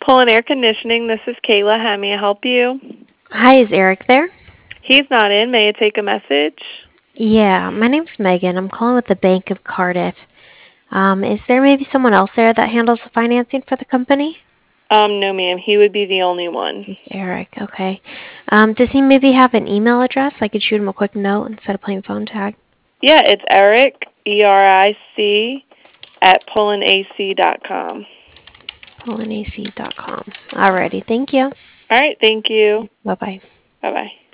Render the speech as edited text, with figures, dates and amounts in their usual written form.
Pulling Air Conditioning. This is Kayla. How may I help you? Hi, is Eric there? He's not in. May I take a message? Yeah, my name's Megan. I'm calling with the Bank of Cardiff. Is there maybe someone else there that handles the financing for the company? No, ma'am. He would be the only one. Just Eric, okay. Does he maybe have an email address? I could shoot him a quick note instead of playing phone tag. Yeah, it's Eric, ERIC, at pullinac.com. Pullinac.com. Alrighty, thank you. All right, thank you. Bye-bye. Bye-bye.